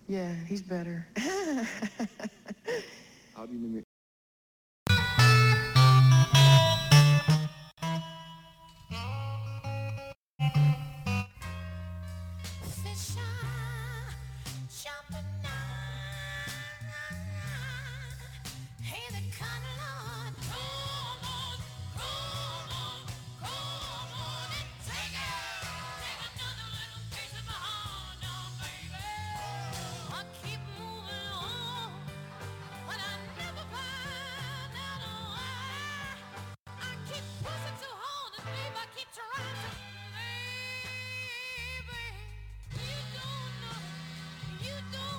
Yeah, he's better. Abinin Fish are jumping Hey, the cotton Lord. Come on, come on, come on and take it. Take another little piece of my heart now, baby. I keep moving on, but I never find out why. I keep pushing too hard, and babe, I keep trying to. Baby, you don't know, you don't